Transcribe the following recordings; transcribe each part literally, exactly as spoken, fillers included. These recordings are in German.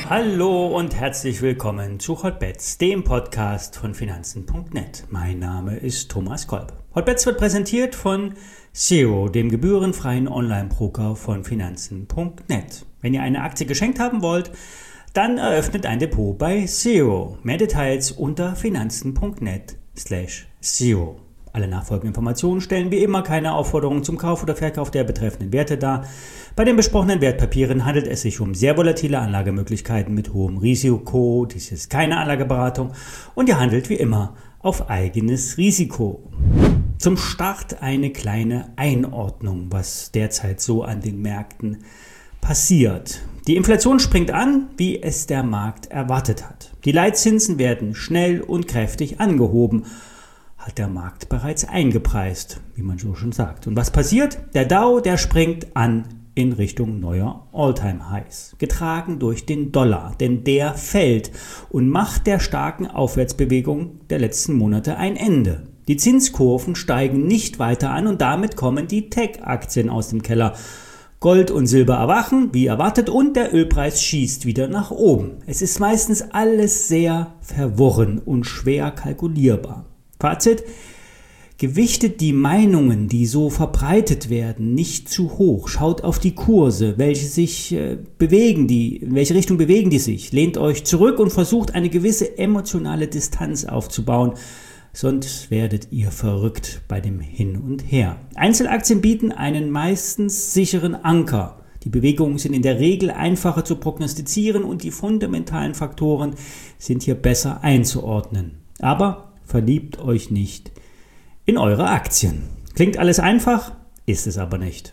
Hallo und herzlich willkommen zu Hotbets, dem Podcast von Finanzen punkt net. Mein Name ist Thomas Kolb. Hotbets wird präsentiert von Zero, dem gebührenfreien Online-Broker von Finanzen punkt net. Wenn ihr eine Aktie geschenkt haben wollt, dann eröffnet ein Depot bei Zero. Mehr Details unter finanzen punkt net slash zero. Alle nachfolgenden Informationen stellen wie immer keine Aufforderung zum Kauf oder Verkauf der betreffenden Werte dar. Bei den besprochenen Wertpapieren handelt es sich um sehr volatile Anlagemöglichkeiten mit hohem Risiko. Dies ist keine Anlageberatung und ihr handelt wie immer auf eigenes Risiko. Zum Start eine kleine Einordnung, was derzeit so an den Märkten passiert. Die Inflation springt an, wie es der Markt erwartet hat. Die Leitzinsen werden schnell und kräftig angehoben. Hat der Markt bereits eingepreist, wie man so schon sagt. Und was passiert? Der Dow, der springt an in Richtung neuer All-Time-Highs, getragen durch den Dollar, denn der fällt und macht der starken Aufwärtsbewegung der letzten Monate ein Ende. Die Zinskurven steigen nicht weiter an und damit kommen die Tech-Aktien aus dem Keller. Gold und Silber erwachen, wie erwartet, und der Ölpreis schießt wieder nach oben. Es ist meistens alles sehr verworren und schwer kalkulierbar. Fazit: Gewichtet die Meinungen, die so verbreitet werden, nicht zu hoch. Schaut auf die Kurse, welche sich äh, bewegen, die, in welche Richtung bewegen die sich. Lehnt euch zurück und versucht eine gewisse emotionale Distanz aufzubauen. Sonst werdet ihr verrückt bei dem Hin und Her. Einzelaktien bieten einen meistens sicheren Anker. Die Bewegungen sind in der Regel einfacher zu prognostizieren und die fundamentalen Faktoren sind hier besser einzuordnen. Aber verliebt euch nicht in eure Aktien. Klingt alles einfach, ist es aber nicht.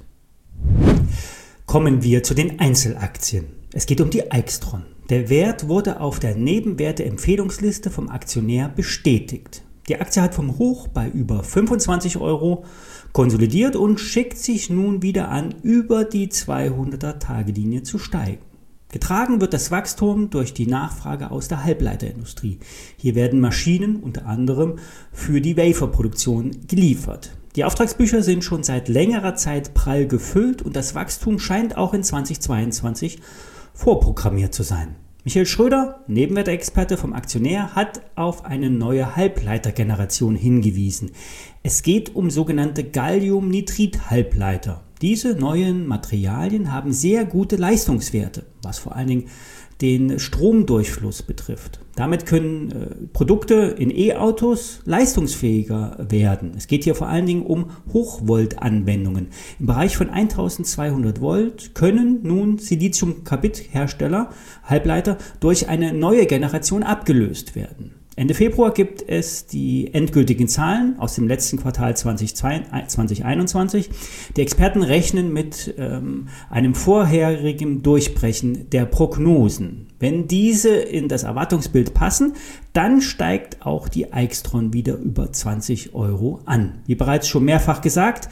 Kommen wir zu den Einzelaktien. Es geht um die Aixtron. Der Wert wurde auf der Nebenwerte-Empfehlungsliste vom Aktionär bestätigt. Die Aktie hat vom Hoch bei über fünfundzwanzig Euro konsolidiert und schickt sich nun wieder an, über die zweihunderter-Tage-Linie zu steigen. Getragen wird das Wachstum durch die Nachfrage aus der Halbleiterindustrie. Hier werden Maschinen unter anderem für die Waferproduktion geliefert. Die Auftragsbücher sind schon seit längerer Zeit prall gefüllt und das Wachstum scheint auch in zweitausendzweiundzwanzig vorprogrammiert zu sein. Michael Schröder, Nebenwertexperte vom Aktionär, hat auf eine neue Halbleitergeneration hingewiesen. Es geht um sogenannte Galliumnitrid-Halbleiter. Diese neuen Materialien haben sehr gute Leistungswerte, was vor allen Dingen den Stromdurchfluss betrifft. Damit können äh, Produkte in E-Autos leistungsfähiger werden. Es geht hier vor allen Dingen um Hochvolt-Anwendungen. Im Bereich von eintausendzweihundert Volt können nun Silizium-Carbid-Hersteller, Halbleiter, durch eine neue Generation abgelöst werden. Ende Februar gibt es die endgültigen Zahlen aus dem letzten Quartal zwanzig einundzwanzig. Die Experten rechnen mit ähm, einem vorherigen Durchbrechen der Prognosen. Wenn diese in das Erwartungsbild passen, dann steigt auch die Aixtron wieder über zwanzig Euro an. Wie bereits schon mehrfach gesagt,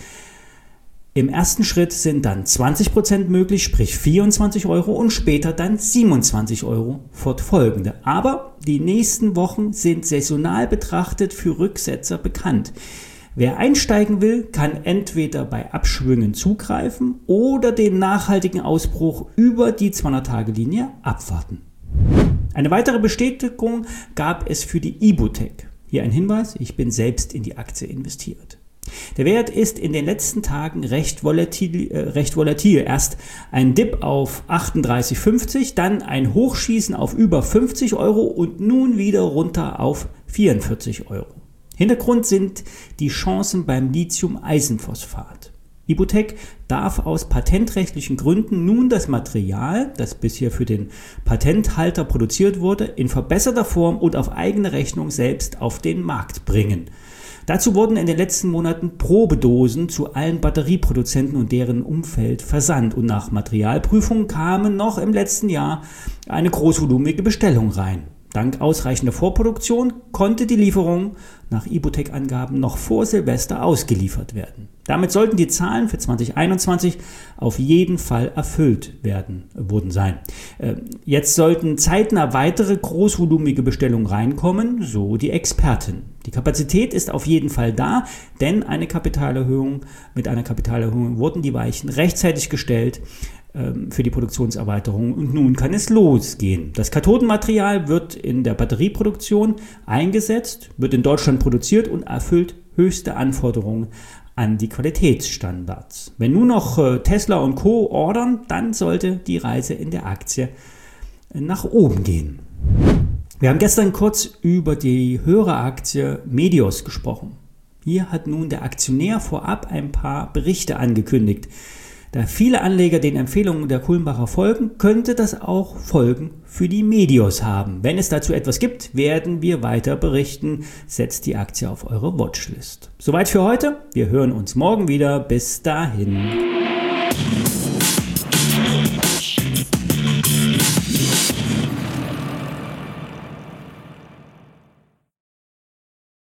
im ersten Schritt sind dann zwanzig Prozent möglich, sprich vierundzwanzig Euro, und später dann siebenundzwanzig Euro fortfolgende. Aber die nächsten Wochen sind saisonal betrachtet für Rücksetzer bekannt. Wer einsteigen will, kann entweder bei Abschwüngen zugreifen oder den nachhaltigen Ausbruch über die zweihundert-Tage-Linie abwarten. Eine weitere Bestätigung gab es für die Ibutech. Hier ein Hinweis: Ich bin selbst in die Aktie investiert. Der Wert ist in den letzten Tagen recht volatil, äh, recht volatil. Erst ein Dip auf achtunddreißig fünfzig, dann ein Hochschießen auf über fünfzig Euro und nun wieder runter auf vierundvierzig Euro. Hintergrund sind die Chancen beim Lithium-Eisenphosphat. Ibutech darf aus patentrechtlichen Gründen nun das Material, das bisher für den Patenthalter produziert wurde, in verbesserter Form und auf eigene Rechnung selbst auf den Markt bringen. Dazu wurden in den letzten Monaten Probedosen zu allen Batterieproduzenten und deren Umfeld versandt und nach Materialprüfung kamen noch im letzten Jahr eine großvolumige Bestellung rein. Dank ausreichender Vorproduktion konnte die Lieferung nach Ibutech-Angaben noch vor Silvester ausgeliefert werden. Damit sollten die Zahlen für zwanzig einundzwanzig auf jeden Fall erfüllt werden, worden sein. Jetzt sollten zeitnah weitere großvolumige Bestellungen reinkommen, so die Experten. Die Kapazität ist auf jeden Fall da, denn eine Kapitalerhöhung, mit einer Kapitalerhöhung wurden die Weichen rechtzeitig gestellt. ähm, für die Produktionserweiterung und nun kann es losgehen. Das Kathodenmaterial wird in der Batterieproduktion eingesetzt, wird in Deutschland produziert und erfüllt höchste Anforderungen an die Qualitätsstandards. Wenn nun noch äh, Tesla und Co. ordern, dann sollte die Reise in der Aktie nach oben gehen. Wir haben gestern kurz über die höhere Aktie Medios gesprochen. Hier hat nun der Aktionär vorab ein paar Berichte angekündigt. Da viele Anleger den Empfehlungen der Kulmbacher folgen, könnte das auch Folgen für die Medios haben. Wenn es dazu etwas gibt, werden wir weiter berichten. Setzt die Aktie auf eure Watchlist. Soweit für heute. Wir hören uns morgen wieder. Bis dahin.